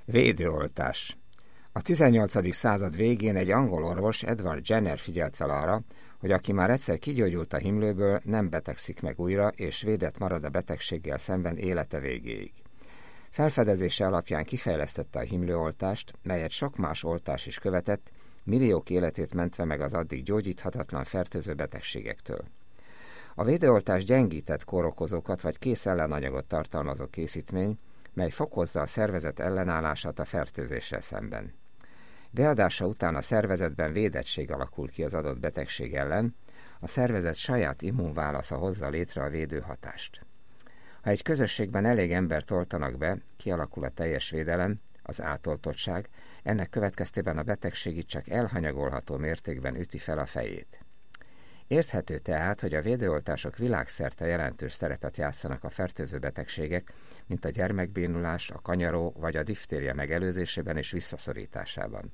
Védőoltás. A 18. század végén egy angol orvos, Edward Jenner figyelt fel arra, hogy aki már egyszer kigyógyult a himlőből, nem betegszik meg újra, és védett marad a betegséggel szemben élete végéig. Felfedezése alapján kifejlesztette a himlőoltást, melyet sok más oltás is követett, milliók életét mentve meg az addig gyógyíthatatlan fertőző betegségektől. A védőoltás gyengített kórokozókat vagy kész ellenanyagot tartalmazó készítmény, mely fokozza a szervezet ellenállását a fertőzéssel szemben. Beadása után a szervezetben védettség alakul ki az adott betegség ellen, a szervezet saját immunválasza hozza létre a védőhatást. Ha egy közösségben elég embert oltanak be, kialakul a teljes védelem, az átoltottság, ennek következtében a betegség itt csak elhanyagolható mértékben üti fel a fejét. Érthető tehát, hogy a védőoltások világszerte jelentős szerepet játszanak a fertőző betegségek, mint a gyermekbénulás, a kanyaró vagy a diftéria megelőzésében és visszaszorításában.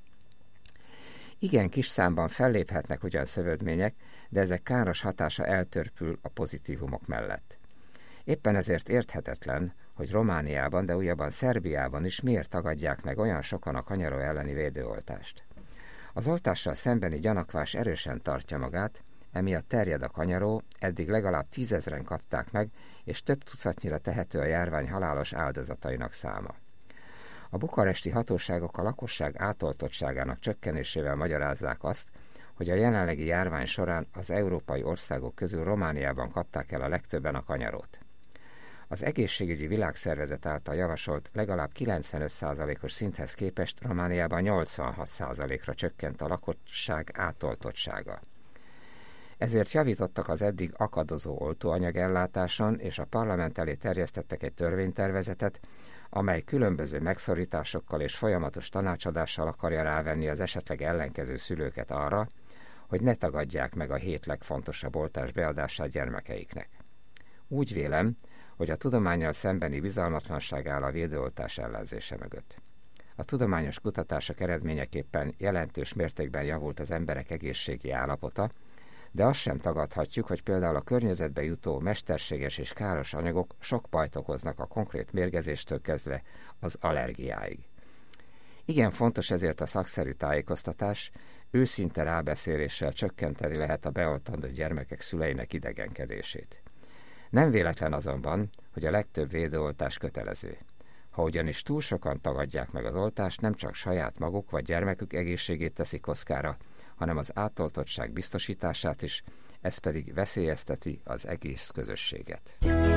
Igen kis számban felléphetnek ugyan szövődmények, de ezek káros hatása eltörpül a pozitívumok mellett. Éppen ezért érthetetlen, hogy Romániában, de újabban Szerbiában is miért tagadják meg olyan sokan a kanyaró elleni védőoltást. Az oltással szembeni gyanakvás erősen tartja magát, emiatt terjed a kanyaró, eddig legalább 10 000-en kapták meg, és több tucatnyira tehető a járvány halálos áldozatainak száma. A bukaresti hatóságok a lakosság átoltottságának csökkenésével magyarázzák azt, hogy a jelenlegi járvány során az európai országok közül Romániában kapták el a legtöbben a kanyarót. Az egészségügyi világszervezet által javasolt legalább 95%-os szinthez képest Romániában 86%-ra csökkent a lakosság átoltottsága. Ezért javítottak az eddig akadozó oltóanyagellátáson, és a parlament elé terjesztettek egy törvénytervezetet, amely különböző megszorításokkal és folyamatos tanácsadással akarja rávenni az esetleg ellenkező szülőket arra, hogy ne tagadják meg a 7 legfontosabb oltás beadását gyermekeiknek. Úgy vélem, hogy a tudománnyal szembeni bizalmatlanság áll a védőoltás ellenzése mögött. A tudományos kutatások eredményeképpen jelentős mértékben javult az emberek egészségi állapota, de azt sem tagadhatjuk, hogy például a környezetbe jutó mesterséges és káros anyagok sok bajt okoznak a konkrét mérgezéstől kezdve az allergiáig. Igen fontos ezért a szakszerű tájékoztatás, őszinte rábeszéléssel csökkenteni lehet a beoltandó gyermekek szüleinek idegenkedését. Nem véletlen azonban, hogy a legtöbb védőoltás kötelező. Ha ugyanis túl sokan tagadják meg az oltást, nem csak saját maguk vagy gyermekük egészségét teszi kockára, hanem az átoltottság biztosítását is, ez pedig veszélyezteti az egész közösséget.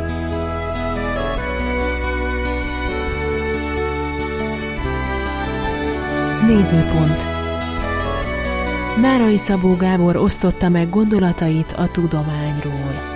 Nézőpont. Nárai Szabó Gábor osztotta meg gondolatait a tudományról.